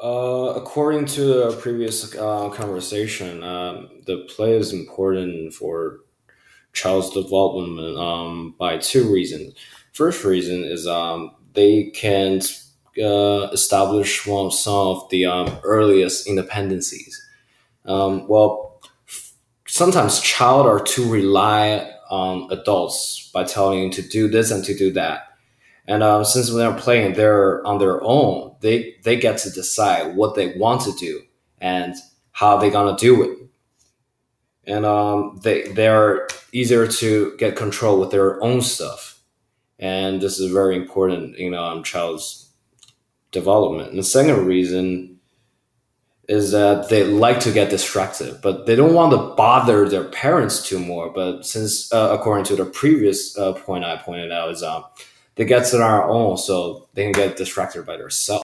According to the previous conversation, the play is important for child's development by two reasons. First reason is they can establish some of the earliest independencies. Well, sometimes child are too rely on adults by telling to do this and to do that. And since when they're playing, they're on their own. They get to decide what they want to do and how they're gonna do it. And they're easier to get control with their own stuff. And this is very important, child's development. And the second reason is that they like to get distracted, but they don't want to bother their parents too more. But since, according to the previous point I pointed out, is they get to their own, so they can get distracted by themselves.